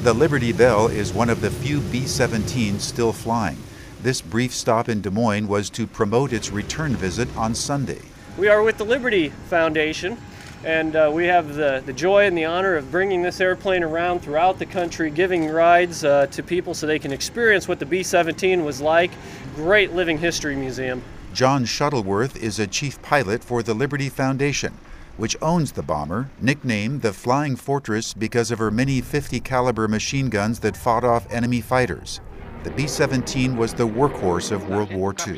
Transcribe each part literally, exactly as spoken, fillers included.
The Liberty Bell is one of the few B seventeens still flying. This brief stop in Des Moines was to promote its return visit on Sunday. We are with the Liberty Foundation, and uh, we have the, the joy and the honor of bringing this airplane around throughout the country, giving rides uh, to people so they can experience what the B seventeen was like. Great living history museum. John Shuttleworth is a chief pilot for the Liberty Foundation, which owns the bomber, nicknamed the Flying Fortress because of her many fifty caliber machine guns that fought off enemy fighters. The B seventeen was the workhorse of World War Two.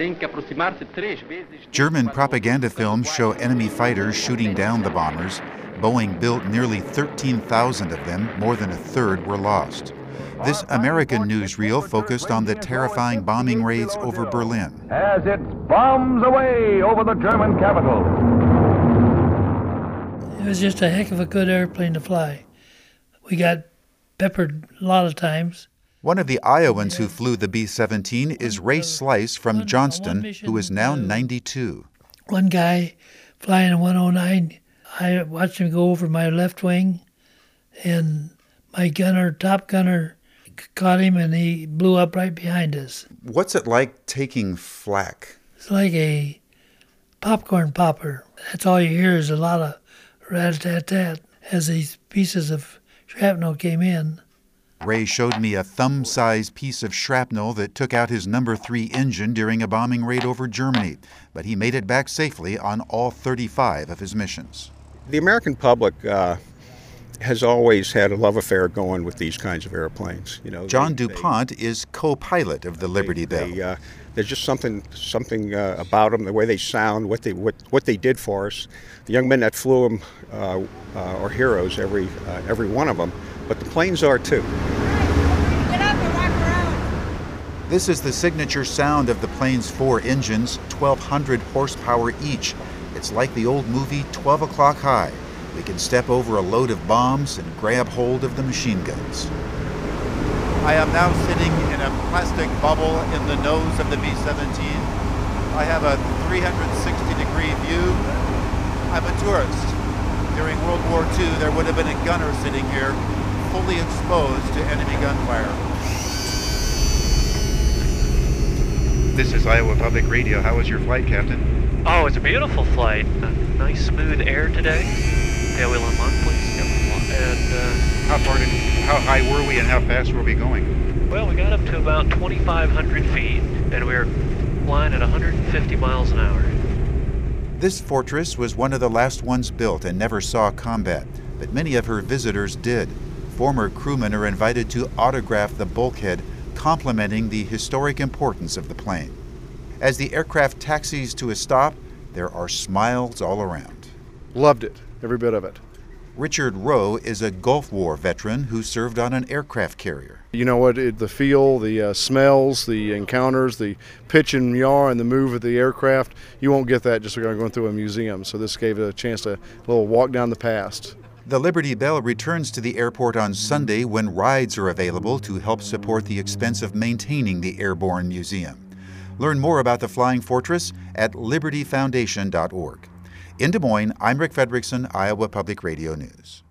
German propaganda films show enemy fighters shooting down the bombers. Boeing built nearly thirteen thousand of them, more than a third were lost. This American newsreel focused on the terrifying bombing raids over Berlin. As it bombs away over the German capital. It was just a heck of a good airplane to fly. We got peppered a lot of times. One of the Iowans who flew the B seventeen is Ray Slice from Johnston, who is now ninety-two. One guy flying a one oh nine, I watched him go over my left wing, and my gunner, top gunner, caught him, and he blew up right behind us. What's it like taking flak? It's like a popcorn popper. That's all you hear is a lot of rat-a-tat-tat as these pieces of shrapnel came in. Ray showed me a thumb-sized piece of shrapnel that took out his number three engine during a bombing raid over Germany, but he made it back safely on all thirty-five of his missions. The American public uh, has always had a love affair going with these kinds of airplanes. You know, John they, DuPont they, is co-pilot of the Liberty they, Bell. They, uh, there's just something something uh, about them, the way they sound, what they what, what they did for us. The young men that flew them uh, uh, are heroes, every uh, every one of them. But the planes are too. Get up and walk around. This is the signature sound of the plane's four engines, twelve hundred horsepower each. It's like the old movie twelve o'clock High. We can step over a load of bombs and grab hold of the machine guns. I am now sitting in a plastic bubble in the nose of the B seventeen. I have a three hundred sixty degree view. I'm a tourist. During World War Two, there would have been a gunner sitting here, fully exposed to enemy gunfire. This is Iowa Public Radio. How was your flight, Captain? Oh, it's a beautiful flight. Uh, nice smooth air today. Tailwheel on lock, please. Yep. And uh, how far did, how high were we and how fast were we going? Well, we got up to about twenty-five hundred feet, and we were flying at one hundred fifty miles an hour. This fortress was one of the last ones built and never saw combat, but many of her visitors did. Former crewmen are invited to autograph the bulkhead, complimenting the historic importance of the plane. As the aircraft taxis to a stop, there are smiles all around. Loved it, every bit of it. Richard Rowe is a Gulf War veteran who served on an aircraft carrier. You know what, it, the feel, the uh, smells, the encounters, the pitch and yaw and the move of the aircraft, you won't get that just going through a museum. So this gave it a chance to a little walk down the past. The Liberty Bell returns to the airport on Sunday when rides are available to help support the expense of maintaining the Airborne Museum. Learn more about the Flying Fortress at liberty foundation dot org. In Des Moines, I'm Rick Fredrickson, Iowa Public Radio News.